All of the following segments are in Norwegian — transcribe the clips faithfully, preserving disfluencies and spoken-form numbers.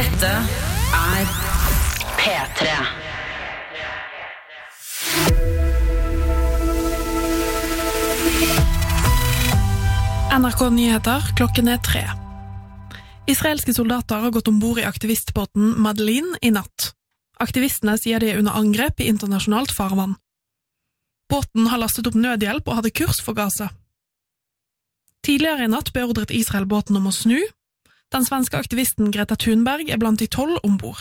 Dette er P tre. N R K Nyheter, klokken er tre. Israelske soldater har gått ombord i aktivistbåten Madeleine i natt. Aktivistene sier de er under angrep i internasjonalt farvann. Båten har lastet opp nødhjelp og hadde kurs for Gaza. Tidligere i natt beordret Israel båten om å snu. Den svenske aktivisten Greta Thunberg er blant de tolv ombord.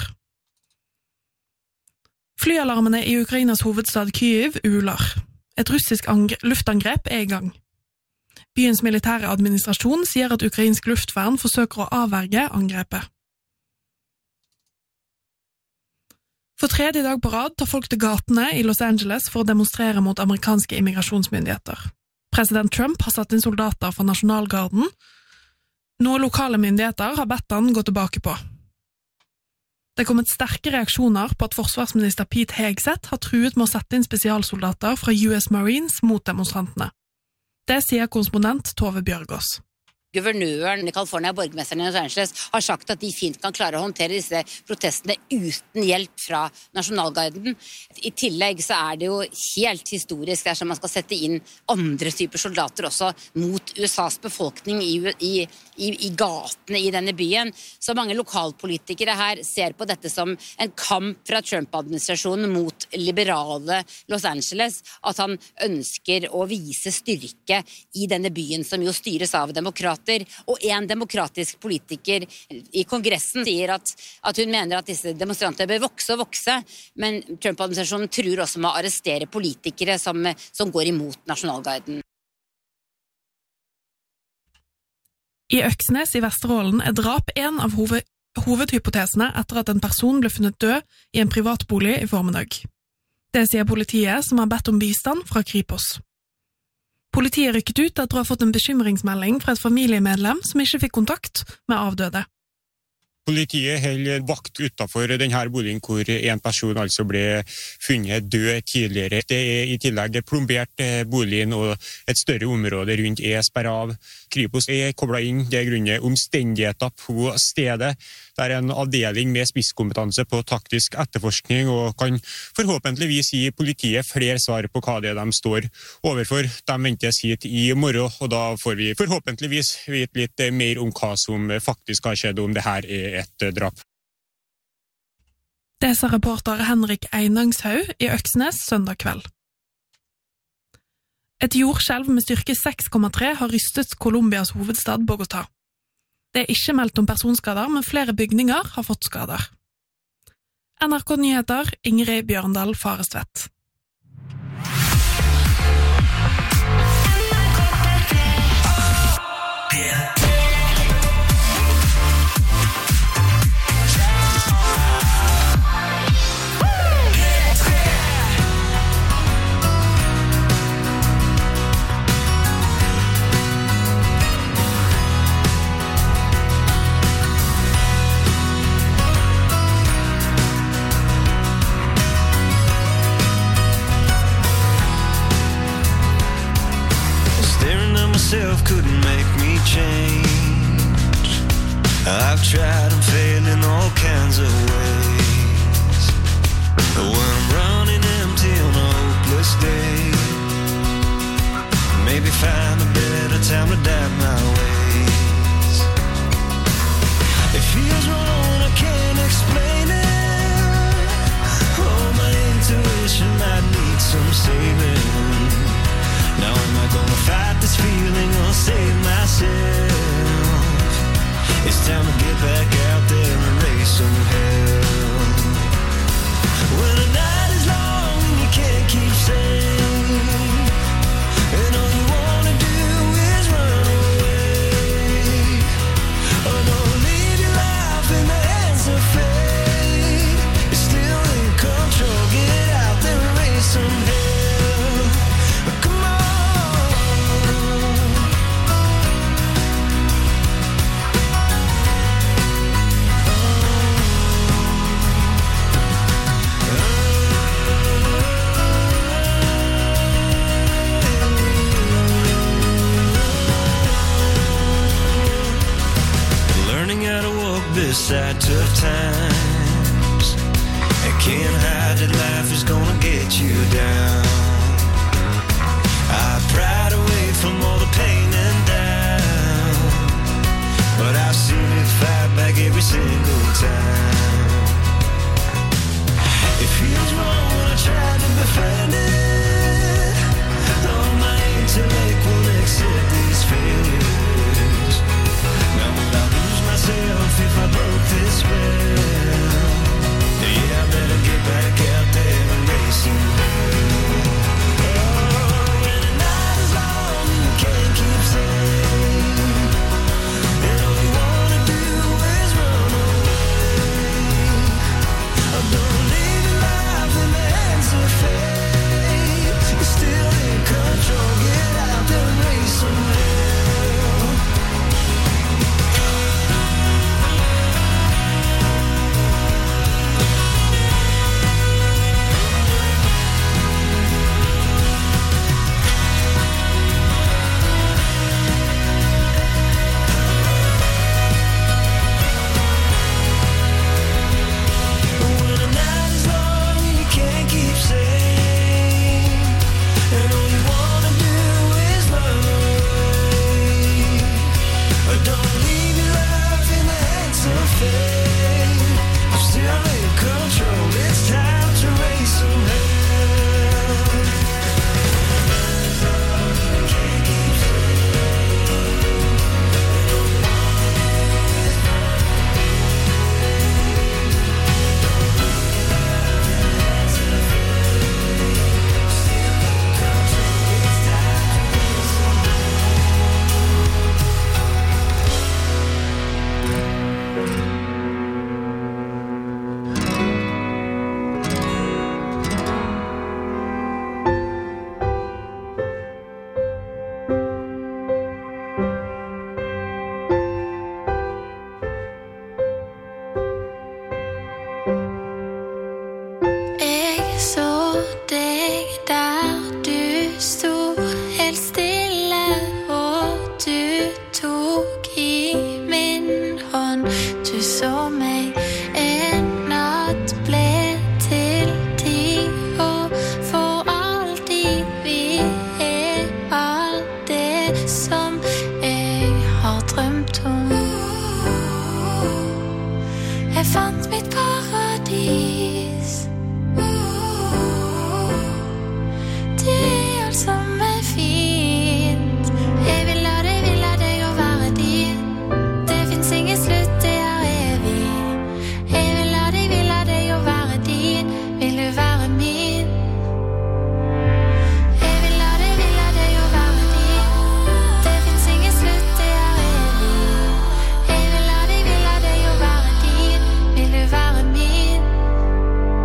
Flyalarmene i Ukrainas hovedstad Kyiv uler. Et russisk luftangrep er i gang. Byens militære administrasjon sier at ukrainsk luftvern forsøker å avverge angrepet. For tredje dag på rad tar folk til gatene i Los Angeles for å demonstrere mot amerikanske immigrasjonsmyndigheter. President Trump har satt inn soldater fra Nasjonalgarden, noe lokale myndigheter har bedt han gå tilbake på. Det er kommet sterke reaksjoner på at forsvarsminister Pete Hegseth har truet med å sette inn spesialsoldater fra U S Marines mot demonstrantene. Det sier korrespondent Tove Bjørgaas. Guvernøren i California, borgermesteren i Los Angeles, har sagt at de fint kan klare å håndtere disse protestene uten hjelp fra Nasjonalgarden. I tillegg så er det jo helt historisk dersom man skal sette inn andre typer soldater også mot U S A's befolkning i, i, i, i gatene i denne byen. Så mange lokalpolitikere her ser på dette som en kamp fra Trump-administrasjonen mot liberale Los Angeles, at han ønsker å vise styrke i denne byen som jo styres av demokrater. Og en demokratisk politiker i kongressen sier at, at hun mener at disse demonstranter bør vokse og vokse, men Trump-administrasjonen truer også med å arrestere politikere som, som går imot Nasjonalgarden. I Øksnes i Vesterålen er drap en av hoved, hovedhypotesene etter at en person ble funnet død i en privatbolig i formiddag. Det sier politiet, som har bedt om bistand fra Kripos. Politiet rykket ut etter å ha fått en bekymringsmelding fra et familiemedlem som ikke fikk kontakt med avdøde. Politiet holder vakt utenfor denne boligen hvor en person altså ble funnet død tidligere. Det er i tillegg plombert boligen og et større område rundt er sperret av. Kripos er koblet inn det grunnet omstendigheter på stedet. Det er en avdeling med spisskompetanse på taktisk etterforskning og kan forhåpentligvis gi politiet flere svar på hva det er de står overfor. De ventes hit i morgen, og da får vi forhåpentligvis vite litt mer om hva som faktisk har skjedd, om det her er et drap. Det sa reporter Henrik Einangshaug i Øksnes søndag kveld. Et jordskjelv med styrke seks komma tre har rystet Colombias hovedstad Bogotá. Det er ikke meldt om personskader, men flere bygninger har fått skader. N R K Nyheter, Ingrid Bjørndal Farestvedt. tough times. And can't hide that life is gonna get you down. I pried away from all the pain and doubt, but I've seen it fight back every single time. It feels wrong when I try to befriend it. All my intellect won't accept these failures. Now will I lose myself if I broke this spell? Yeah, I better get back out there and raise some hell. Oh, and the night is long and you can't keep saying, and all you wanna do is run away. Oh, don't leave your life in the hands of fate. You're still in control. Get out there and raise some hell. When the night is long and you can't keep saying, and all you wanna do is run away. But don't leave your life in the hands of fate. I'm still in control. It's time to raise some hell. Can't keep Jeg så deg der du sto helt stille, og du tok i min hånd. Du så meg en natt ble til tid, og for alltid vi er alt det som jeg har drømt om. Jeg fant mitt paradis. Det er alt som er fint. Jeg vil la deg, vil la deg å være din. Det finnes ingen slutt, det er evig. Jeg vil la deg, vil la deg å være din. Vil du være min? Jeg vil la deg, vil la deg å være din. Det finnes ingen slutt, det er evig. Jeg vil la deg, vil la deg å være din. Vil du være min?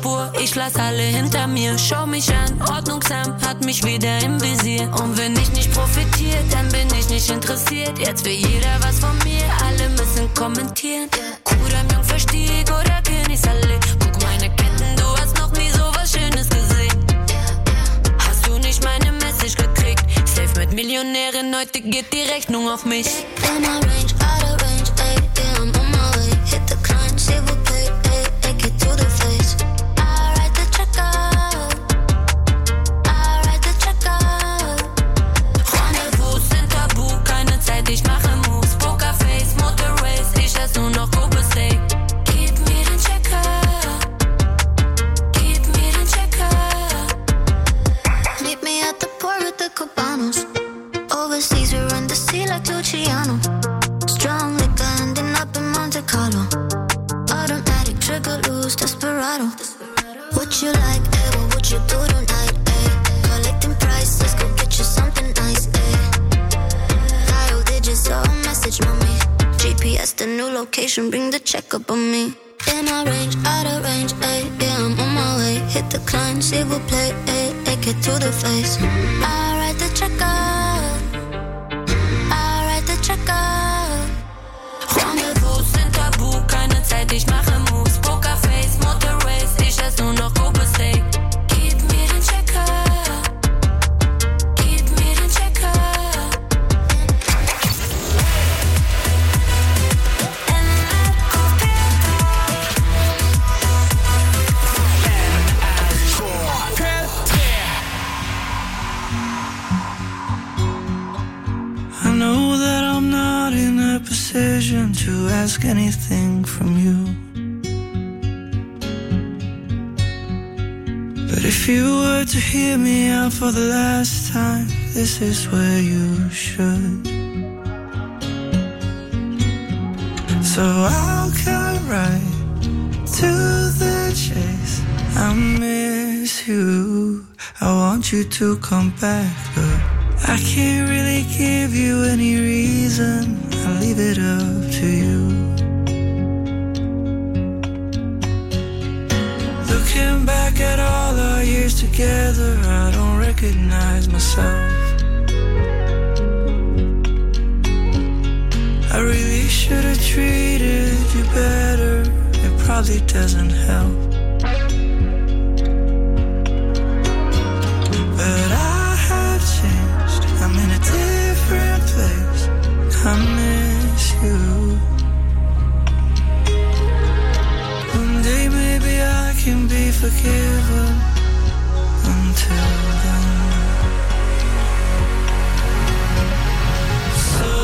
Spur, ich lass alle hinter mir. Schau mich an, Ordnungsamt hat mich wieder im Visier. Und wenn ich nicht profitiert, dann bin ich nicht interessiert. Jetzt will jeder was von mir, alle müssen kommentieren. Kudam, Jungverstieg oder Königsallee. Guck meine Ketten, du hast noch nie so was Schönes gesehen. Hast du nicht meine Message gekriegt? Safe mit Millionären, heute geht die Rechnung auf mich. In my range, out of range, ayy, yeah, I'm on my way. Hit the client, s'il vous plaît, ayy, ayy, get to the face. I write the check out, I write the check out. Rendezvous sind tabu, keine Zeit, ich mache Moves. Pokerface, Motorways, ich ess nur noch Kobe-Steak. Gib mir den Checker, gib mir den Checker. Meet me at the port with the Cabanos. Overseas, we run the sea like Luciano. Strong liquor ending up in Monte Carlo. Automatic trigger loose, desperado. What you like, eh? What would you do tonight, eh? Collecting price, let's go get you something nice, eh? Dial digits, all message, mommy. G P S, the new location, bring the check up on me. In our range, out of range, eh? Yeah, I'm on my way. Hit the climb, s'il vous plaît, eh? Eh, get to the face. I write the check out, I write the check out. Rendezvous sind tabu, keine Zeit, ich mache Moves. Pokerface, Motorways, ich ess nur noch Kobe-Steak. Gib mir den Checker, gib mir den Checker. I know that I'm not in a position to ask anything from you. But if you were to hear me out for the last time, this is where you should. So I'll cut right to the chase. I miss you, I want you to come back, but I can't really give you any reason, I'll leave it up to you. Looking back at all our years together, I don't recognize myself. I really should have treated you better, it probably doesn't help. But I have changed, I'm in a different place, I miss you. One day maybe I can be forgiven, until then. So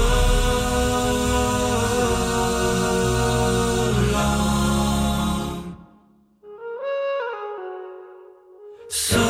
long, so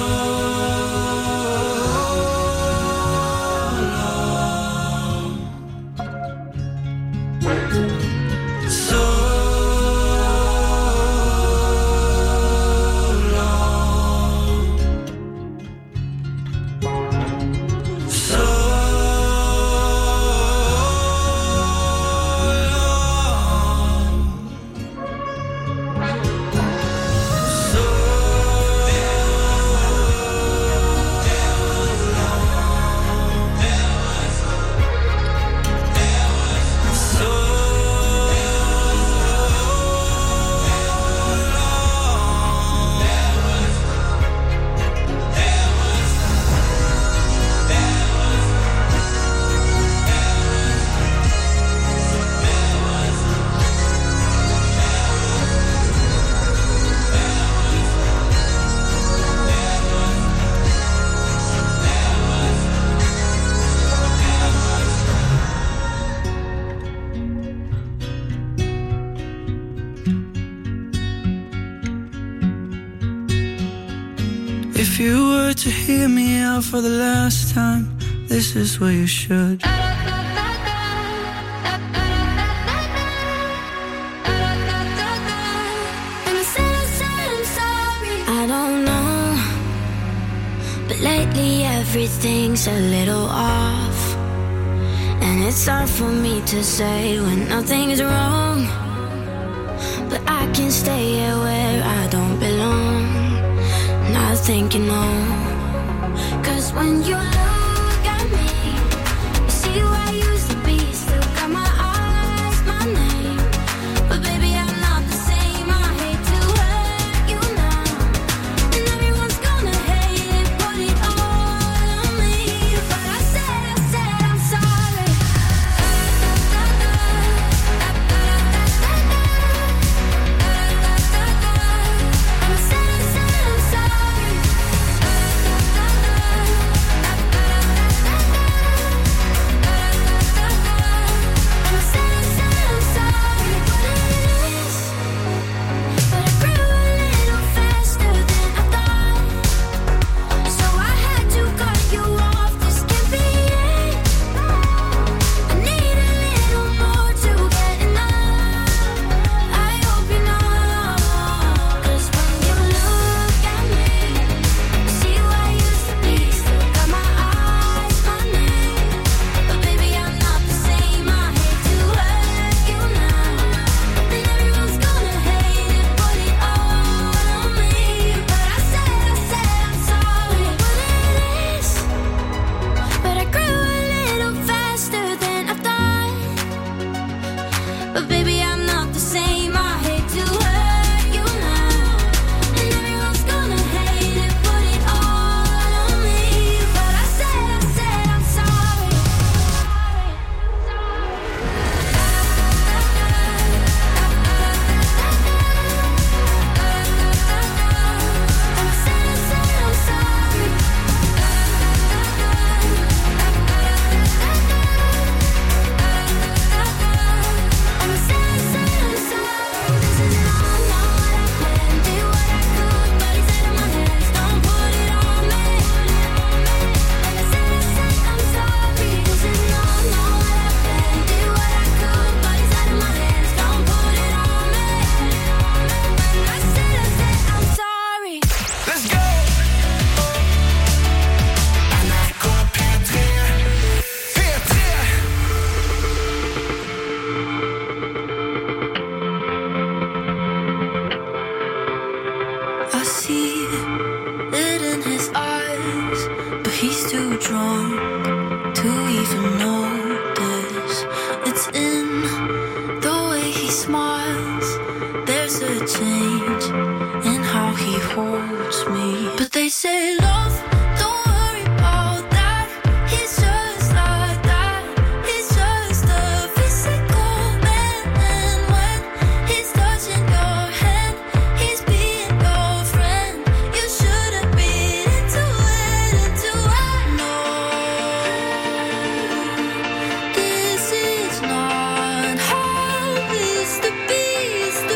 if you were to hear me out for the last time, this is where you should. Lately everything's a little off, and it's hard for me to say when nothing's wrong, but I can stay here where I don't belong. think you know. 'Cause when you look at me, you see who I used to be. Still got my eyes, my name, but baby I'm not the same. I hate to hurt you now, and everyone's gonna hate it, put it all on me. But I said, I said I'm sorry.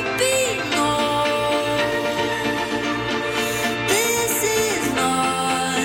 This is not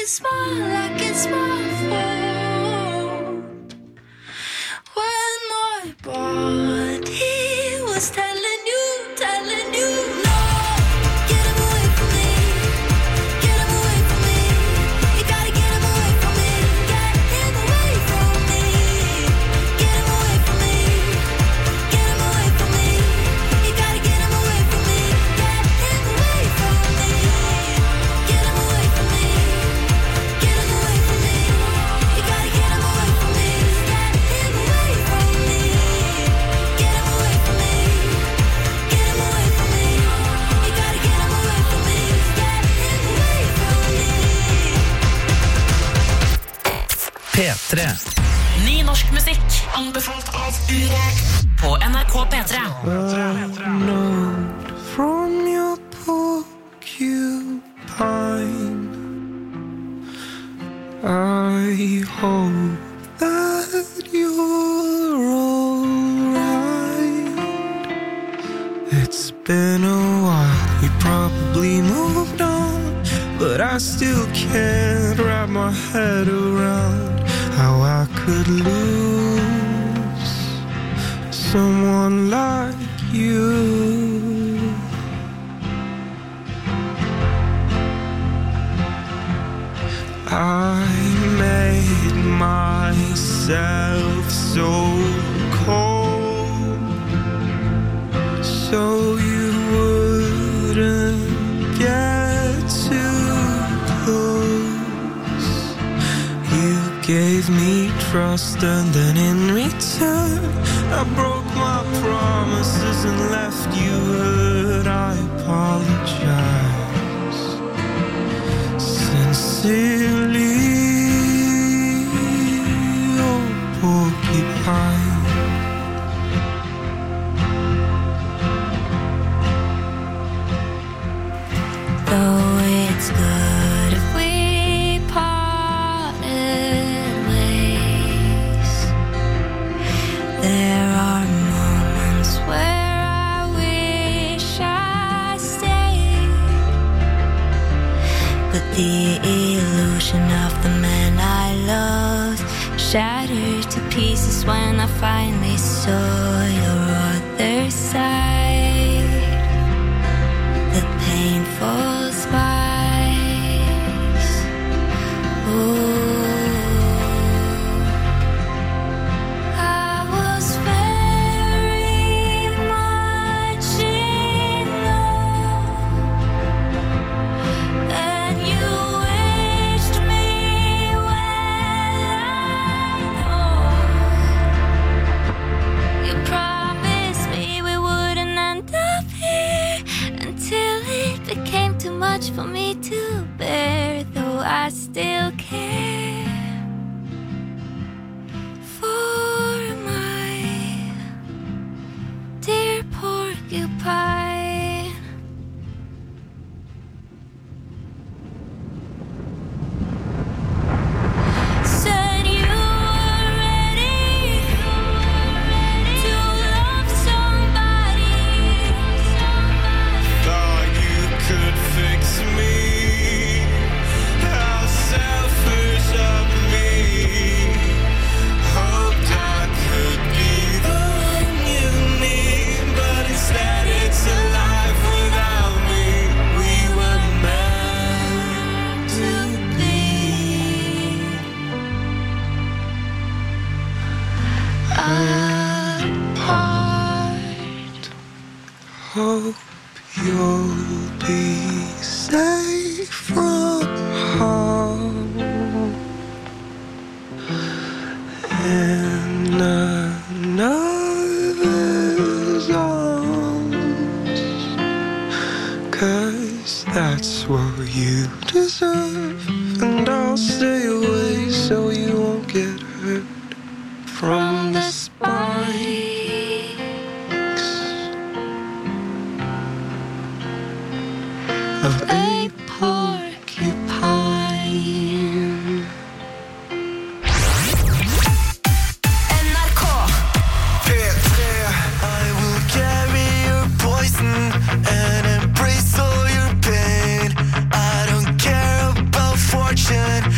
smile like it's my fault. When my body was telling you, telling you, no, get him away from me, get him away from me. You gotta get him away from me, get him away from me, get him away from me, get him away from me. You gotta get him away from me, get him away from me, get him away from me, get him away from me. You gotta get him away from me, get him away from me, get him away from me, get him away from me. You gotta get him away from me, get him away from me. P tre. Ny norsk musikk, anbefalt av Urek på N R K P tre. note from your porcupine. I hope that you're alright. It's been a while, you probably moved on, but I still can't wrap my head around how I could lose someone like you. I made myself so cold so you wouldn't get too close. You gave me trust and then in return I broke my promises and left you hurt. I apologize sincerely, oh porcupine. Though it's good if we parted ways, there are moments where I wish I stayed. But the illusion of the man I loved shattered to pieces when I finally saw your other side. The painful spice. Ooh. I was very much in love, and you wished me well. I know you promised me we wouldn't end up here until it became too much for me to bear, though I still care for my dear porcupine. Said you were ready to love somebody. Thought you could fix me. How selfish of me. Hoped I could be the one you need, but instead it's a life without me. We were meant to be. Apart. Hope you'll be safe from harm in another's arms, 'cause that's what you deserve. And I'll stay away so you won't get hurt from the spikes of a porcupine. N R K P tre. I will carry your poison and embrace all your pain. I don't care about fortune,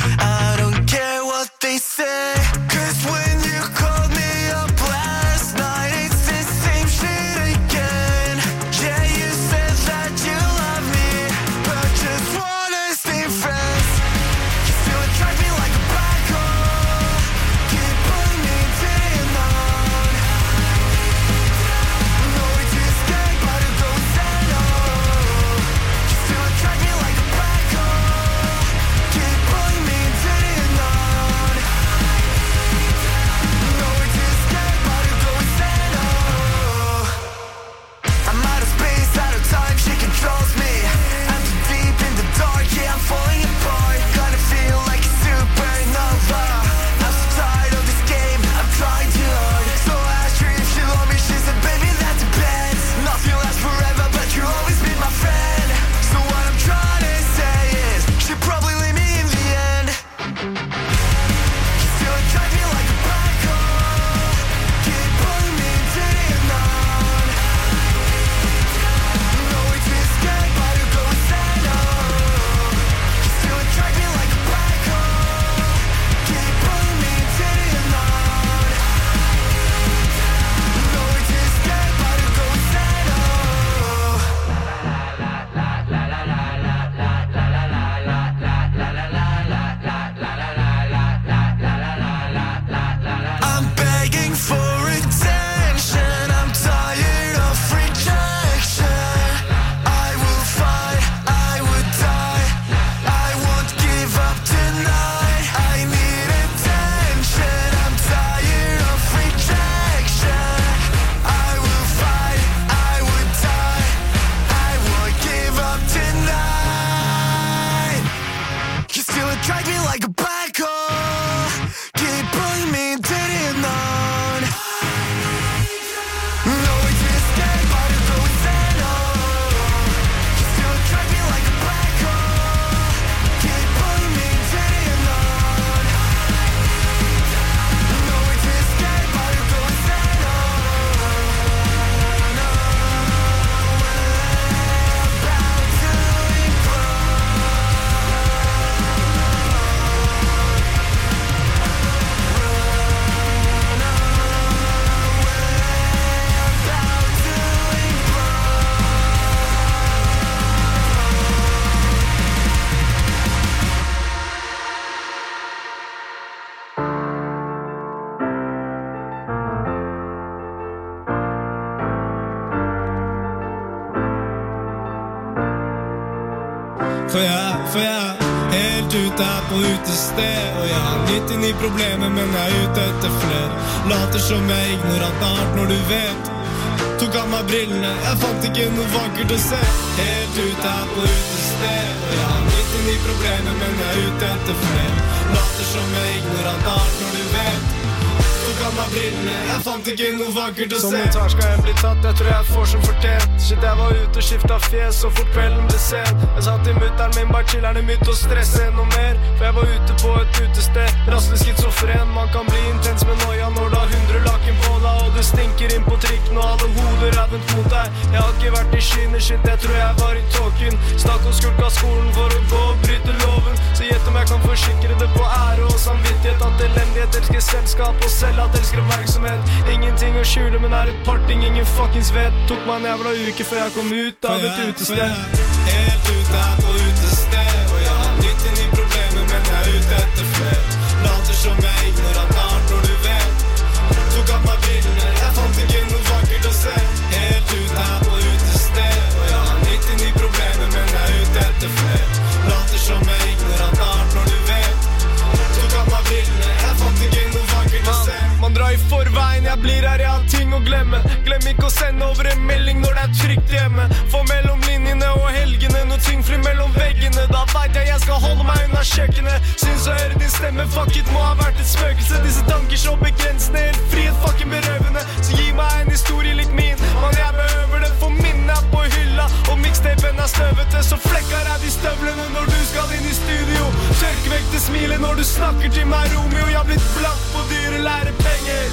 For jeg, for jeg er helt ute her på utested. Og jeg har nittini problemer, men jeg er ute etter flere. Later som jeg er ignorant når du vet. Tok av meg brillene, jeg fant ikke noe vakkert å se. Helt ute her på utested. Og jeg har nittini problemer, men jeg er ute etter flere. Later som jeg er ignorant når du vet. Tok av meg brillene, jeg fant ikke noe vakkert å se. Som en tar skal jeg bli tatt, jeg tror jeg får som fortjent. Shit, jeg var ute og skiftet fjes, så fort kvelden ble sen. Jeg sa til mutteren min, bare chillerne mitt og stresse noe mer. For jeg var ute på et utested, raslig skizofren. Man kan bli intens med noia når du har hundre laken på deg. Og du stinker inn på trikken, og alle hoder er vendt mot deg. Jeg har ikke vært i skyene, shit, jeg tror jeg var i tåken. Stakk og skulka skolen for å gå og bryte loven. Så gjett om jeg kan forsikre det på ære og samvittighet. At elendighet elsker selskap og selv at elsker oppmerksomhet. Ingenting å skjule, men er et parting ingen fuckings vet. Tok meg en jævla uke før jeg kom ut av et utested. Helt ute her på utested. Og jeg har nittini problemer, men jeg er ute etter flere. Later som jeg er ignorant når du vet. Tok av meg brillene, jeg fant ikke noe vakkert å se. Helt ute her på utested. Og jeg har nittini problemer, men jeg er ute etter flere. Later som jeg er ignorant når du vet. Tok av meg brillene, jeg fant ikke noe vakkert å se. Man drar i forveien, jeg blir her, jeg har ting å glemme. Glem ikke å sende over en melding når det er trygt hjemme. For mellom linjene og helgene, noe tyngfri mellom veggene. Da vet jeg jeg skal holde meg unna kjøkkenet. Syns å høre din stemme, fuck it, må ha vært et spøkelse. Disse tanker så begrensende, helt frihet fucking berøvende. Så gi meg en historie lik min. Man, jeg behøver det, for minnet er på hylla. Og mixtapen er støvete, så flekker jeg de støvlene når du skal inn i studio. Tørk vekk det smilet når du snakker til meg, Romeo. Jeg har blitt blakk på dyre lærepenger.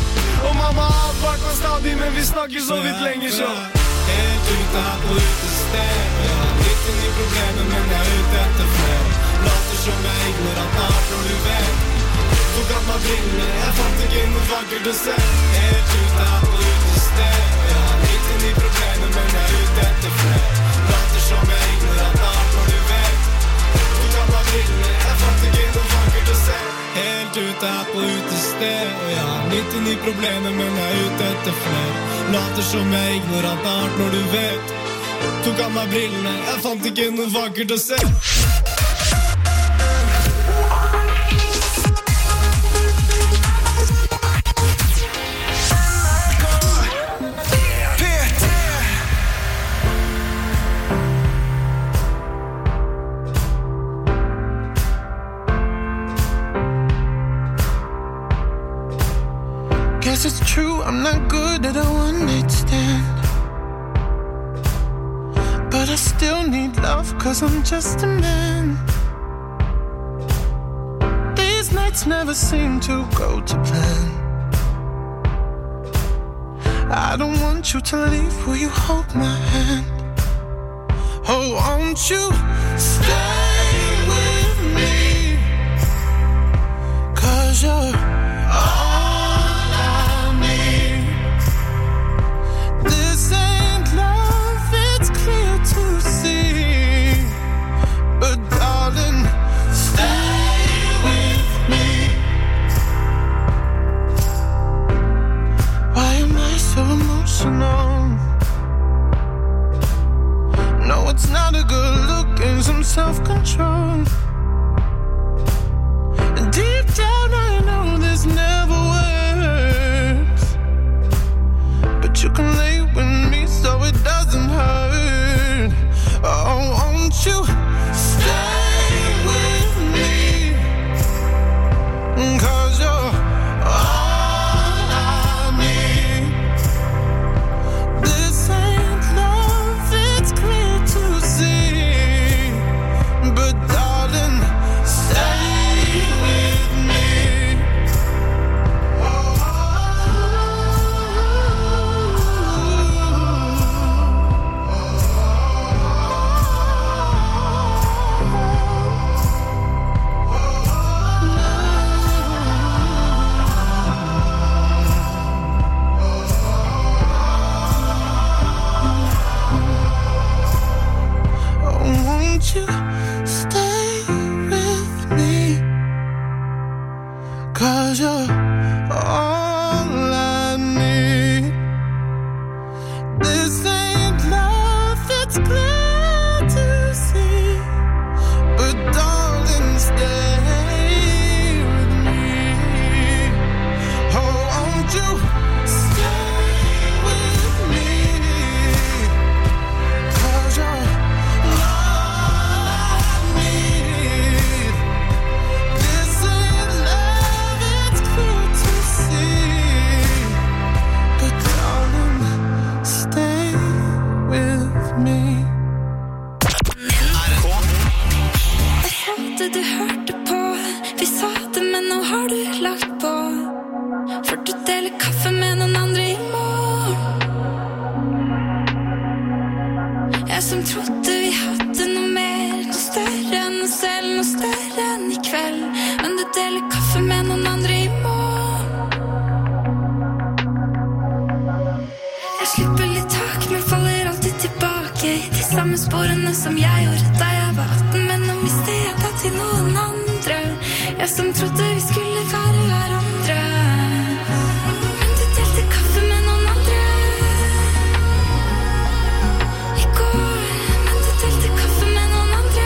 Og mamma har advart meg stadig, men vi snakker så vidt lenger så. Helt ute her på utested. Jeg har nittini problemer, men jeg er ute etter flere. Later som jeg er ignorant når du vet. Tok av meg brillene, jeg fant ikke noe vakkert å se. Helt ute her på utested. Jeg har nittini problemer, men jeg er ute etter flere. Later som jeg er ignorant når du vet. Tok av meg brillene, jeg fant ikke noe vakkert å se. Helt ute her på utested. Og jeg har nittini problemer, men jeg er ute etter flere. Later som jeg er ignorant når du vet. Tok av meg brillene, jeg fant ikke noe vakkert å se. Guess it's true, I'm not good at a one-night stand. But I still need love, cause I'm just a man. These nights never seem to go to plan. I don't want you to leave, will you hold my hand? Oh, won't you stay with me? Cause you're all to see, but darling, stay with me. Why am I so emotional? No, it's not a good look and some self-control. And deep down I know this never works, but you can lay with me so it doesn't hurt. Oh, won't you stay with me? Cause you're all I need. This ain't love, it's clear to see. But darling, stay with me. You stay with me, cause you're all I need. This ain't love, it's clear to see, deg selv noe større enn i kveld, men du deler kaffe med noen andre i morgen. Jeg slipper litt tak, men faller alltid tilbake i de samme sporene som jeg gjorde da jeg var atten, men nå mister jeg deg til noen andre. Jeg som trodde vi skulle være hverandre, men du delte kaffe med noen andre i går, men du delte kaffe med noen andre.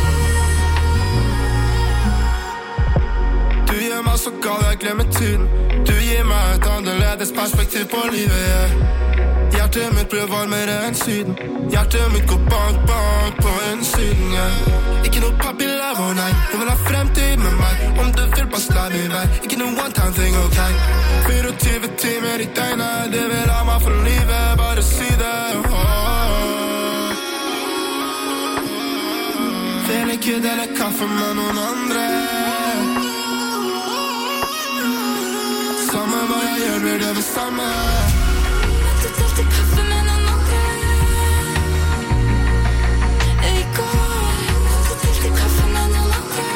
Du gjør meg så gal, jeg glemmer tiden. Du gir meg et annerledes perspektiv på livet, yeah. Hjertet mitt blir varmere enn syden. Hjertet mitt går bank, bank på en syden, yeah. Ikke noe papi love, nei. Du vil ha fremtid med meg. Om du vil bare slå meg i vei. Ikke noe one time thing, ok. tjuefire timer i døgnet, det vil ha meg for livet. Bare si det, oh. Vil ikke dele kaffe med noen andre. Samme hva jeg gjør, blir det det samme. Du delte kaffe med noen andre i går, du delte kaffe med noen andre.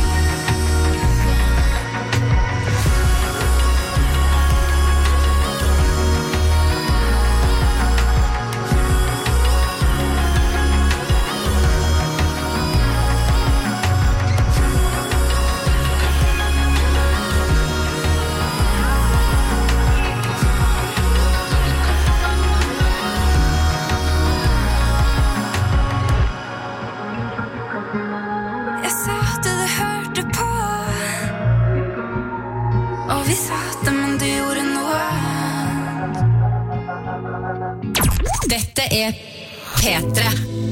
Dette er P tre.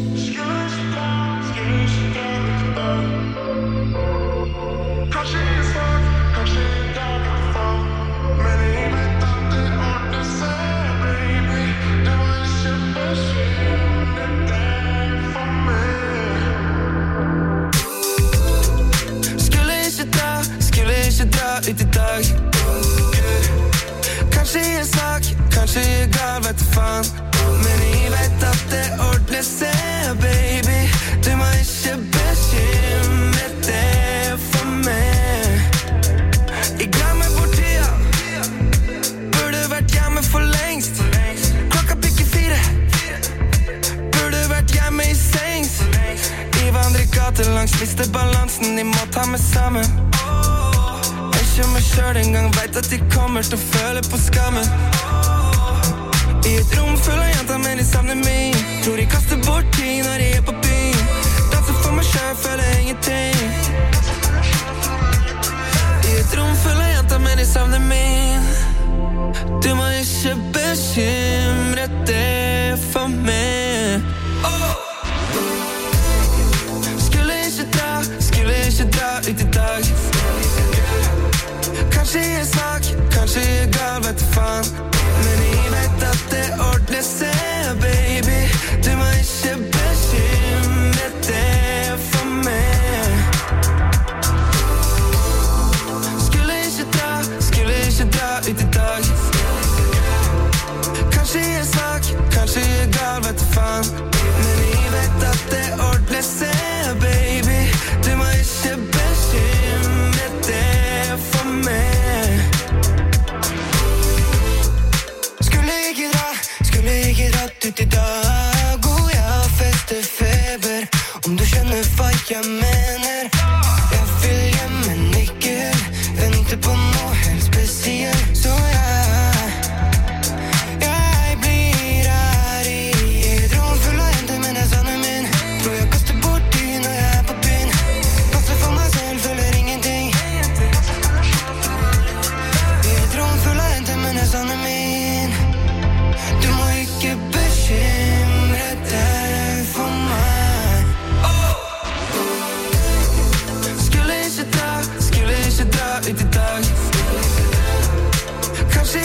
Ut i dag. Kanskje jeg er svak, kanskje jeg er gal, vet du faen. Men jeg vet at det ordner seg, baby. Du må ikke bekymre deg for meg. Jeg glemmer bort tida. Burde vært hjemme for lengst. Klokka bikker fire. Burde vært hjemme i sengs. I vandrer gater langs, mister balansen, de må ta meg sammen. Ikke meg selv en gang, vet at de kommer til å føle på skammen. I et rom full av jenter, men de savner meg. Tror de kaster bort tid når de er på byen. Danser for meg selv, føler ingenting. I et rom full av jenter, men de savner meg. Du må ikke bekymre deg for meg. Oh! Skulle ikke dra, skulle ikke dra ut i dag. Kanskje jeg er svak, kanskje jeg er gal, vet du faen. Men jeg vet at det ordner seg, baby. Du må ikke bekymre deg for meg. Skulle ikke dra, skulle ikke dra ut i dag. Kanskje jeg er svak, kanskje jeg er gal, vet du faen. Men jeg vet at det ordner seg, baby. Du må ikke bekymre deg for meg. Ut i dag, og jeg har festefeber. Om du skjønner hva jeg mener. Jeg vil hjem, men ikke vente på noe helt spesielt. Så jeg, jeg blir her i et rom full av jenter, men jeg savner min. Tror jeg kaster bort tid når jeg er på byen. Passer for meg selv, føler ingenting. I et rom full av jenter, men jeg savner min. Du må ikke bekymre deg for meg. Oh! Skulle ikke dra, skulle ikke dra ut i dag. Kanskje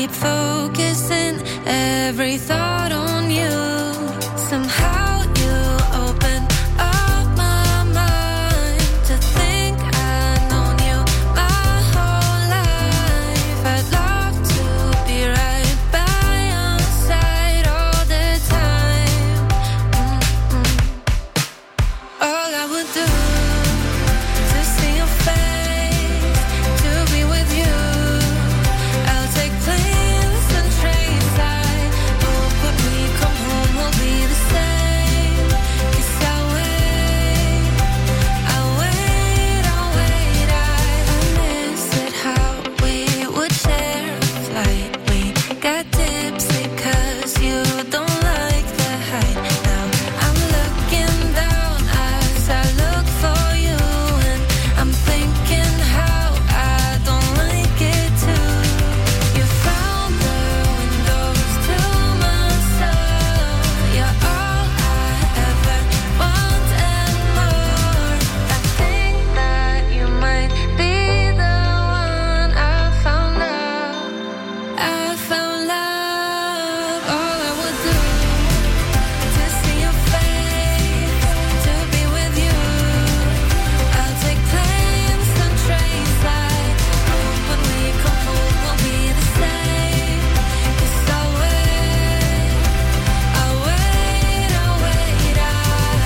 keep focusing every thought on you. Somehow you open up my mind to think I've known you my whole life. I'd love to be right by your side all the time. Mm-mm. All I would do to see your face, to be with you. I'll take planes and trains. I hope when we come home we'll be the same. 'Cause I'll wait, I'll wait, I'll wait. I miss it how we would share a flight. We got tipsy 'cause you don't like the height. Now I'm looking down as I look for you, and I'm thinking how I don't like it too. You found the windows to my soul. You're all I ever want and more. I think that you might be the one. I found love, I found love. All I would do to see your face, to be with you. I'll take planes and trains. I hope when we come home we'll be the same. 'Cause I'll wait, I'll wait, I'll wait. I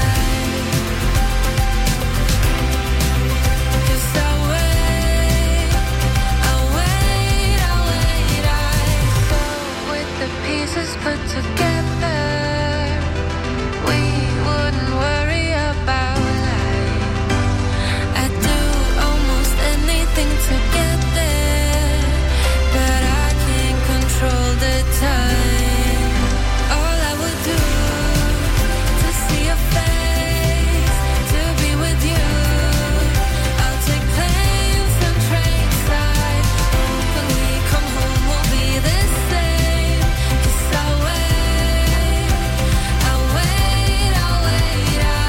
'Cause I'll wait, I'll wait, I'll wait. I So with the pieces put together, we wouldn't worry about life. I'd do almost anything to get there, but I can't control the time. All I would do to see your face, to be with you. I'll take planes and trains. I hope when we come home we'll be the same. 'Cause I'll wait, I'll wait, I'll wait. I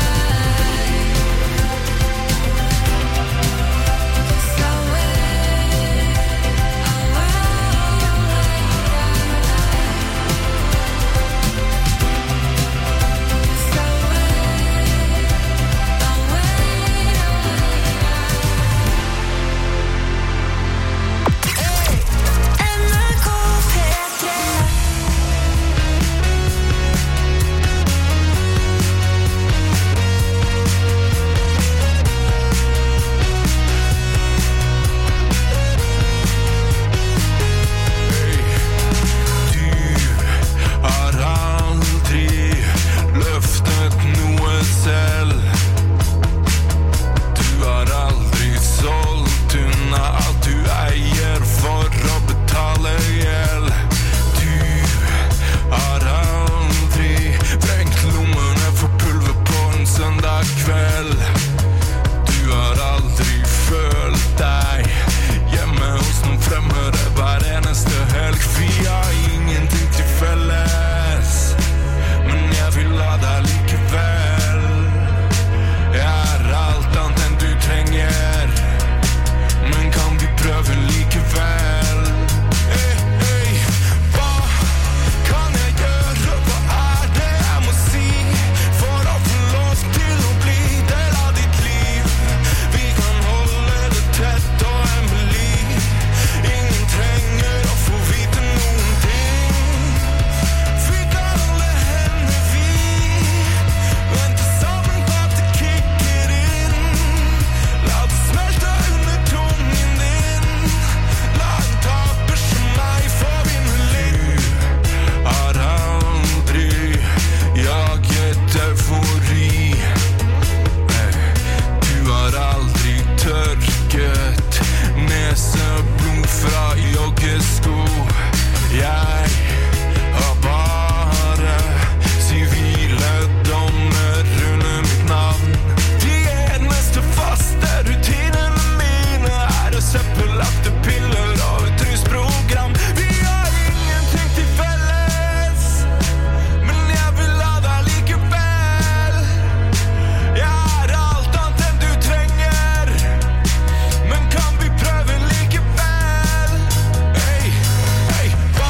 'Cause I'll wait, I'll wait, I'll Har aldri løftet noe selv. Du har aldri solgt unna alt du eier for å betale gjeld. Du har aldri vrengt lommene for pulver på en søndag kveld. Du har aldri følt deg hjemme hos noen fremmede hver eneste helg. Vi har ingenting til felles, men jeg vil la deg likevel. Jeg er alt annet enn du trenger, men kan vi prøve likevel? Hey, hey, hva kan jeg gjøre? Hva er det jeg må si for å få lov til å bli del av ditt liv? Vi kan holde det tett og hemmelig. Ingen trenger å få vite noen ting. Vi kan holde henne vi. Vente sammen på at det kicker inn. La det smelte under tungen din. La en taper som meg få vinne litt. Har aldri jaget eufori. Du har aldri tørket neseblod fra joggesko. Jeg har bare sivile dommer under mitt navn. De eneste faste rutinene mine er å søppelakte piller og et rusprogram. Vi har ingenting til felles, men jeg vil la deg likevel. Jeg er alt annet enn du trenger, men kan vi prøve likevel? Hey, hey, hva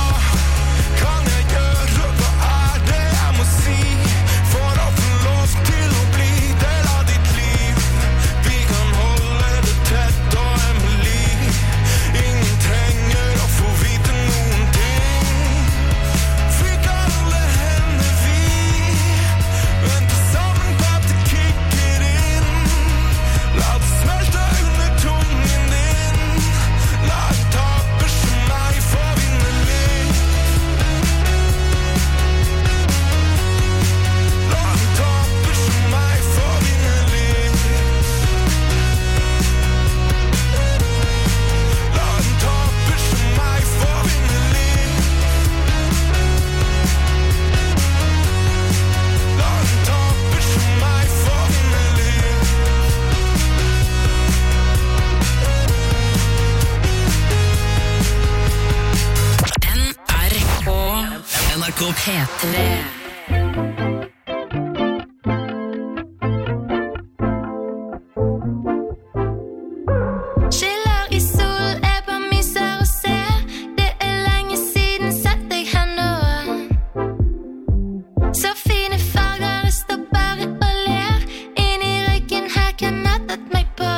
Jakob P tre. Skiller i sol, er på myser og ser. Det er lenge siden sett deg her nå. Så fine farger, jeg står bare og ler. Inn i ryggen her kan jeg tatt meg på.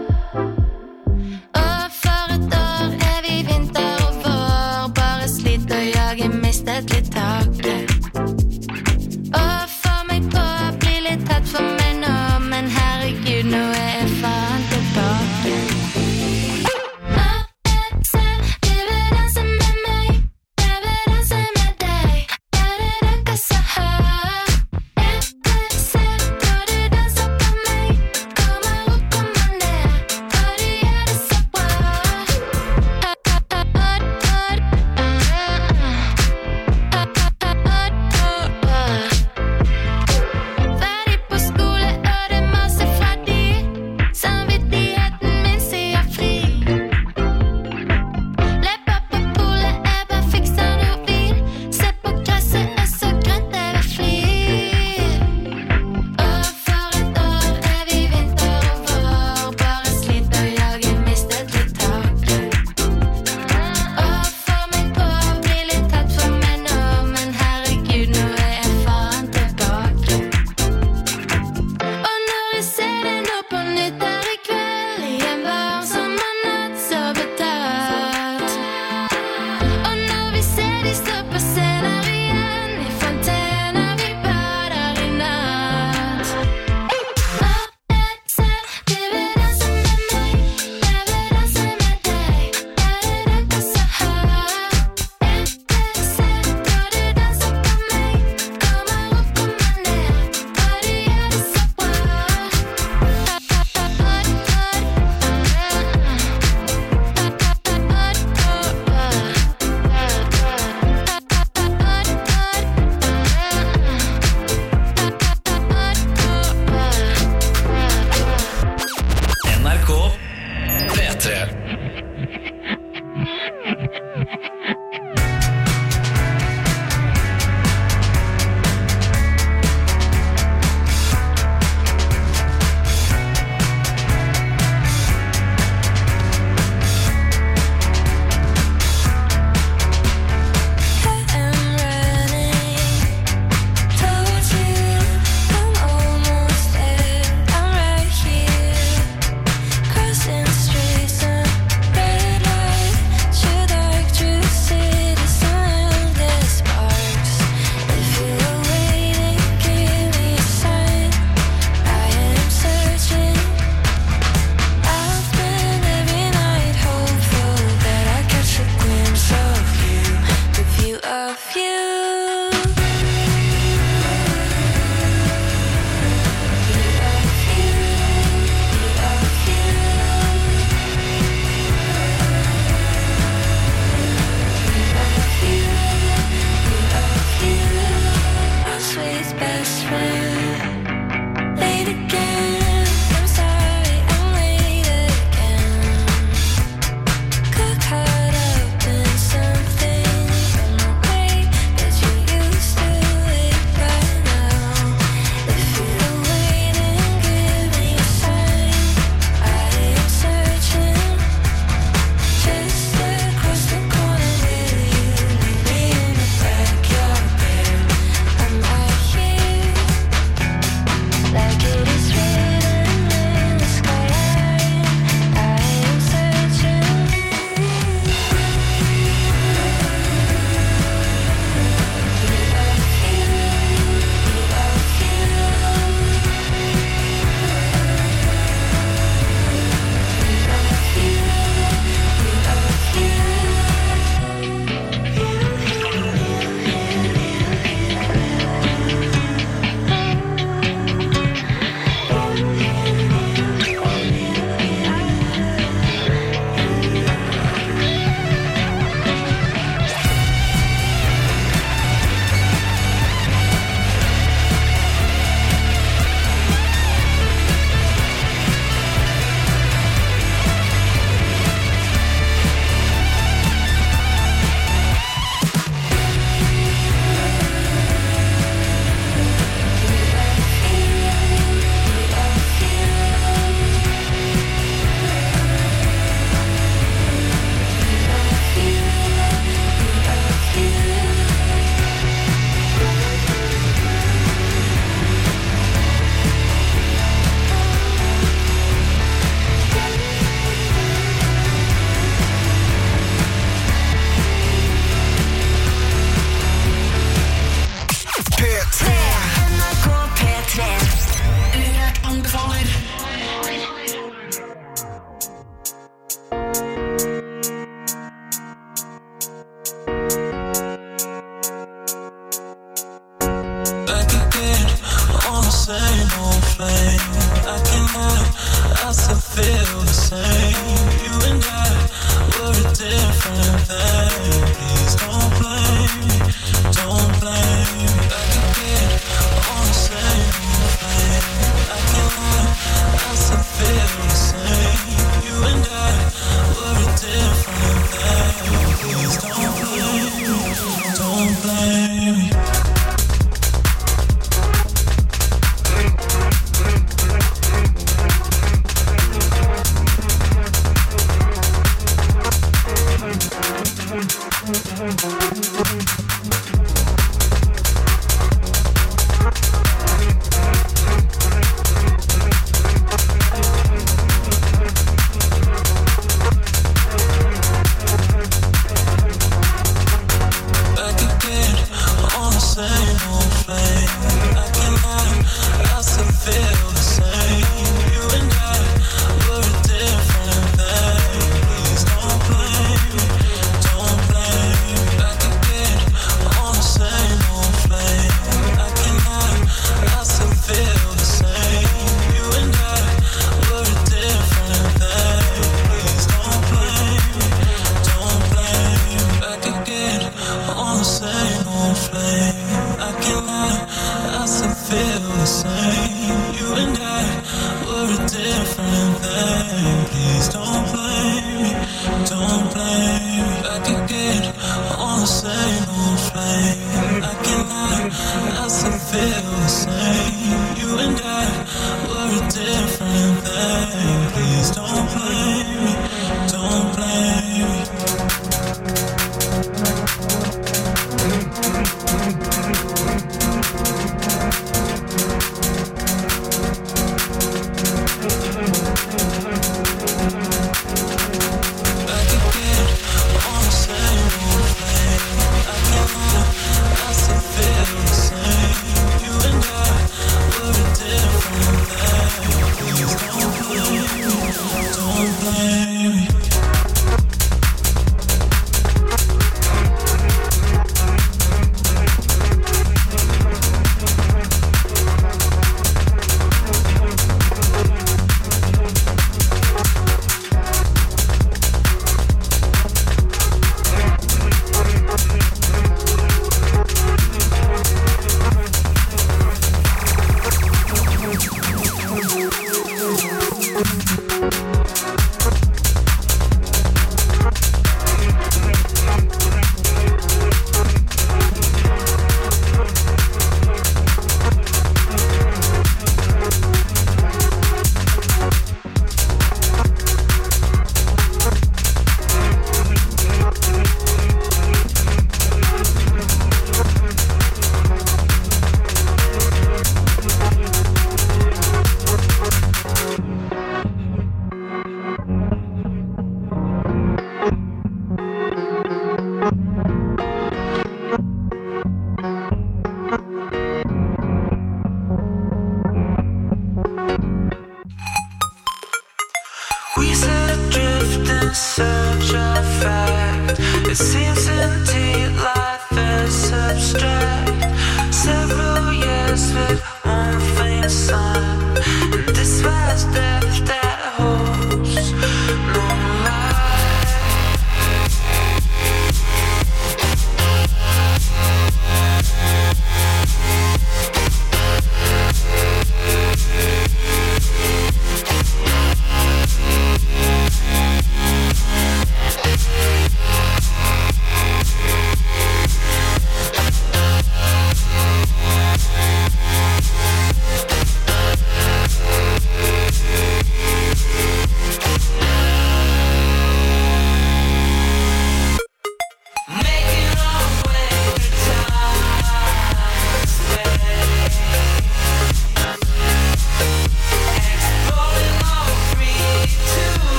Og for et år er vi vinter og vår. Bare slit og jag, jeg mistet litt taket.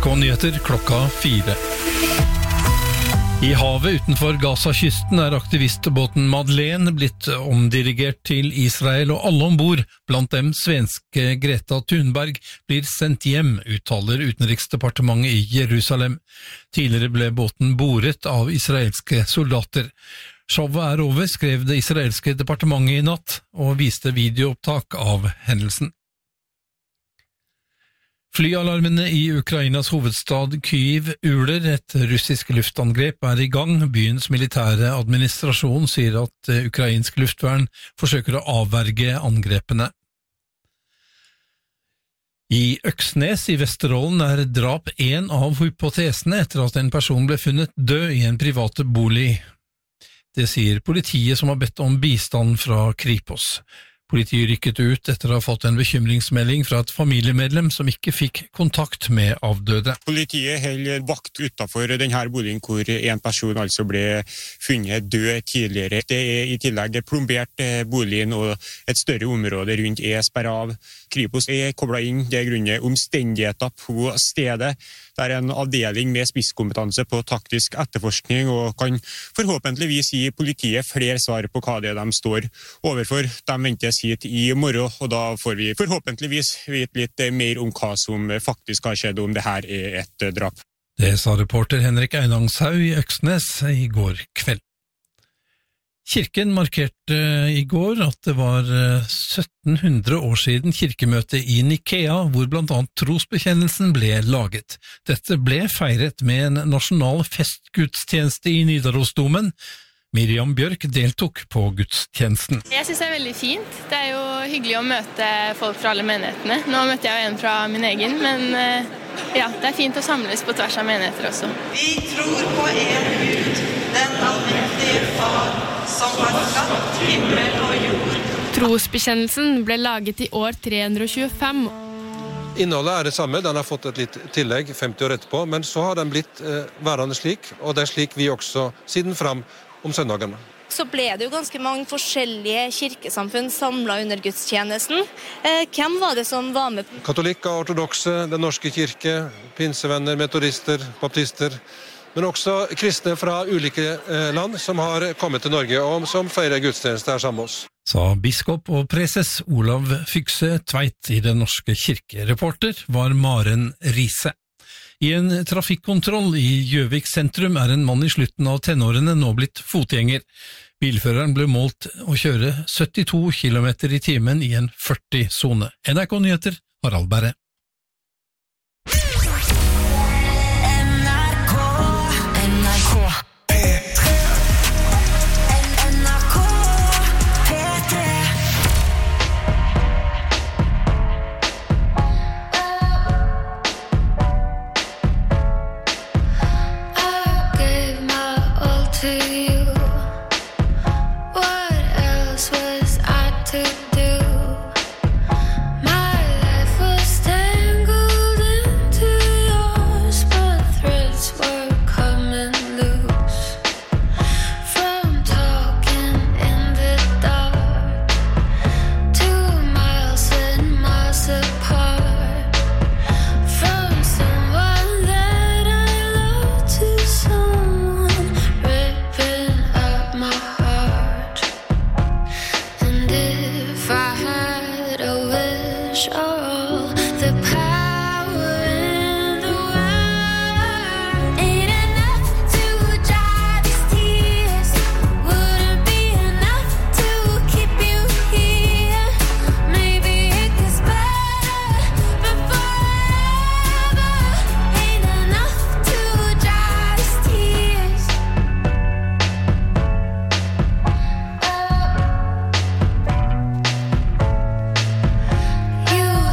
N R K-nyheter klokka fire. I havet utenfor Gaza-kysten er aktivistbåten Madeleine blitt omdirigert til Israel, og alle ombord, blant dem svenske Greta Thunberg, blir sendt hjem, uttaler utenriksdepartementet i Jerusalem. Tidligere ble båten boret av israelske soldater. Showet er over, skrev det israelske departementet i natt, og viste videoopptak av hendelsen. Flyalarmene i Ukrainas hovedstad Kyiv uler. Et russisk luftangrep er i gang. Byens militære administrasjon sier at ukrainsk luftvern forsøker å avverge angrepene. I Øksnes i Vesterålen er drap en av hypotesene etter at en person ble funnet død i en private bolig. Det sier politiet som har bedt om bistand fra Kripos. Politiet rykket ut etter å ha fått en bekymringsmelding fra et familiemedlem som ikke fikk kontakt med avdøde. Politiet holder vakt utenfor denne boligen hvor en person altså ble funnet død tidligere. Det er i tillegg plombert boligen, og et større område rundt er sperret av. Kripos er koblet inn, det er grunnet omstendigheter på stedet. Det er en avdeling med spisskompetanse på taktisk etterforskning og kan forhåpentligvis gi politiet flere svar på hva det er de står overfor. De ventes hit i morgen, og da får vi forhåpentligvis vite litt mer om hva som faktisk har skjedd, om det her er et drap. Det sa reporter Henrik Einangshaug i Øksnes i går kveld. Kirken markerte i går at det var sytten hundre år siden kirkemøtet i Nikea, hvor blant annet trosbekjennelsen ble laget. Dette ble feiret med en nasjonal festgudstjeneste i Nidarosdomen. Miriam Bjørk deltok på gudstjenesten. Jeg synes det er veldig fint. Det er jo hyggelig å møte folk fra alle menighetene. Nå møtte jeg jo en fra min egen, men ja, det er fint å samles på tvers av menigheter også. Vi tror på en Gud, den allmektige Far, som har skapt himmel og jord. Trosbekjennelsen ble laget i år tre hundre tjuefem. Innholdet er det samme, den har fått et litt tillegg femti år etterpå, men så har den blitt eh, værende slik, og det er slik vi også siden fram om søndagene. Så ble det jo ganske mange forskjellige kirkesamfunn samlet under gudstjenesten. Eh, hvem var det som var med? Katolikker, ortodokse, den norske kirke, pinsevenner, metodister, baptister, men også kristne fra ulike eh, land som har kommet til Norge og som feirer gudstjeneste her sammen med oss. Sa biskop og preses Olav Fykse Tveit i Den norske kirke. Reporter var Maren Riise. I en trafikkontroll i Gjøvik sentrum er en mann i slutten av tenårene nå blitt fotgjenger. Bilføreren ble målt å kjøre syttito kilometer i timen i en førti-sone. N R K-nyheter, Harald Berre. You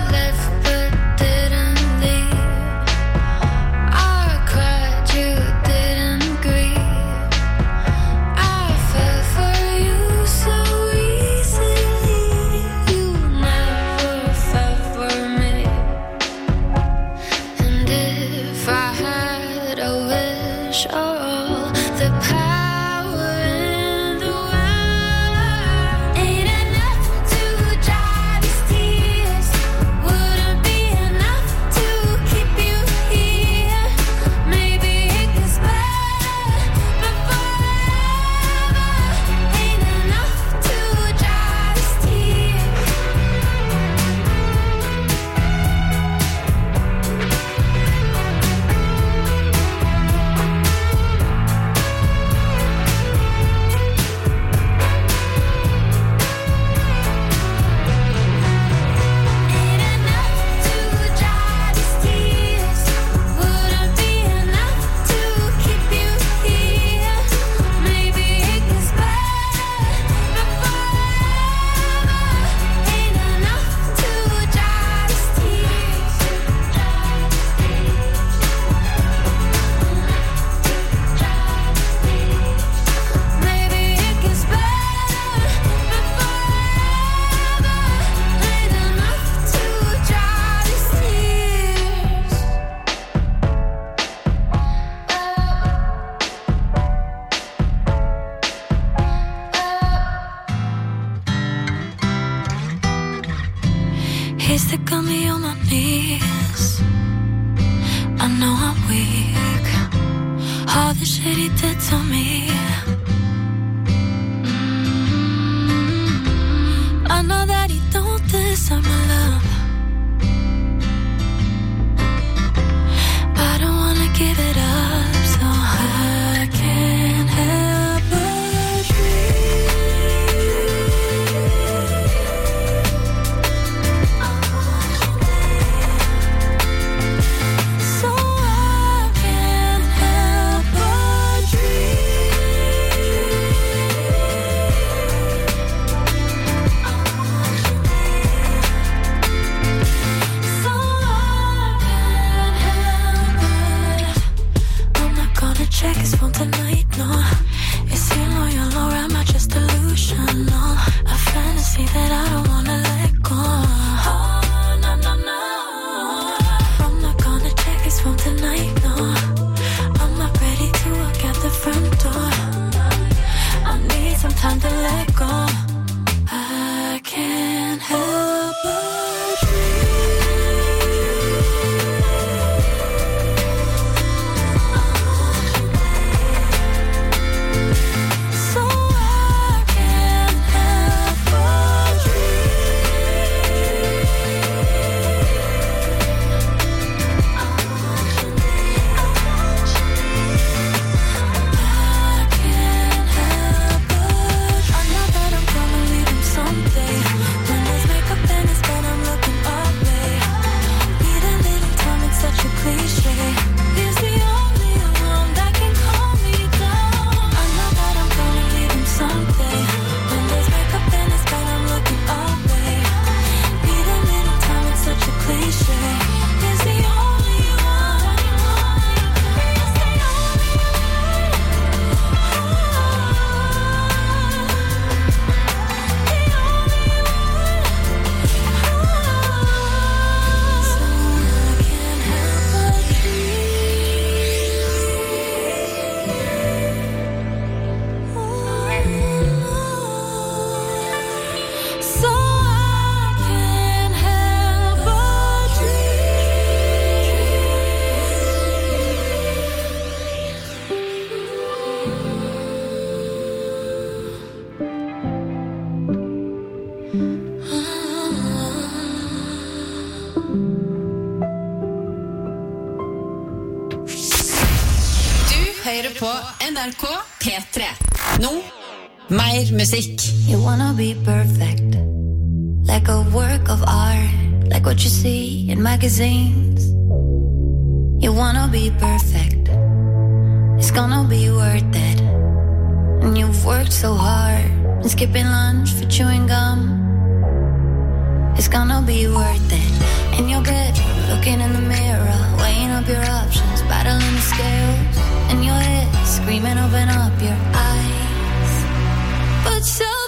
case they got me on my knees. I know I'm weak. All the shit he did to me. Mm-hmm. I know that he don't deserve my love. I don't wanna give it up, so I can't help but dream. So I can't help but dream. So I can't help but I'm not gonna check his phone tonight, no. Is he loyal or am I just delusional? A fantasy that I don't wanna let go. Oh, no, no, no. I'm not gonna check his phone tonight, no. I'm not ready to walk out the front door. I need some time to let go. I can't help but so I can't help but I know that I'm gonna leave him someday. When there's makeup in his bed, I'm looking away. Need a little time, it's such a cliche. He's the only one that can calm me down. I know that I'm gonna leave him someday. When there's makeup in his bed, I'm looking away. Need a little time, it's such a cliche. He's the only one. He's the only so I can't help but Du hører på N R K P tre. Nå, mer musikk. You wanna be perfect, like a work of art, like what you see in magazines. You wanna be perfect, it's gonna be worth it. And you've worked so hard, and skipping lunch for chewing gum. It's gonna be worth it. In your bed, looking in the mirror, weighing up your options, battling the scales. In your head, screaming, open up your eyes. But so